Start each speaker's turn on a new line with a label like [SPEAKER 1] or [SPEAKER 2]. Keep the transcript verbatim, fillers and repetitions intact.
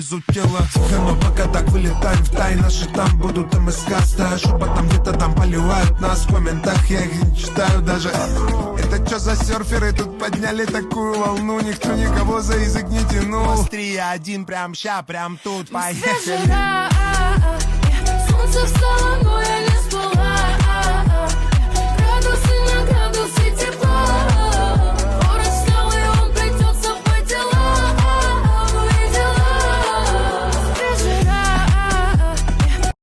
[SPEAKER 1] изучила. Но пока так вылетаем в тай, наши там будут МСК. Стая шепотом где-то там поливают нас в комментах, я их не читаю даже. Это чё за серферы тут подняли такую волну? Никто никого за язык не тянул. Три один прям ща, прям тут, поехали.
[SPEAKER 2] Солнце встало, но я